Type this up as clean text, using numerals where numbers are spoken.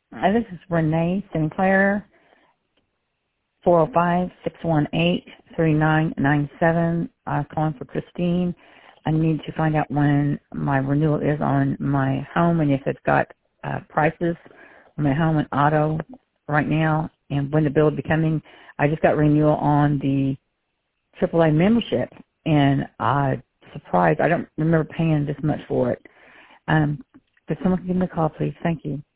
This is Renee Sinclair, 405-618-3997. Calling for Christine. I need to find out when my renewal is on my home and if it's got prices on my home and auto right now and when the bill will be coming. I just got renewal on the AAA membership, and I'm surprised. I don't remember paying this much for it. Could someone give me a call, please? Thank you.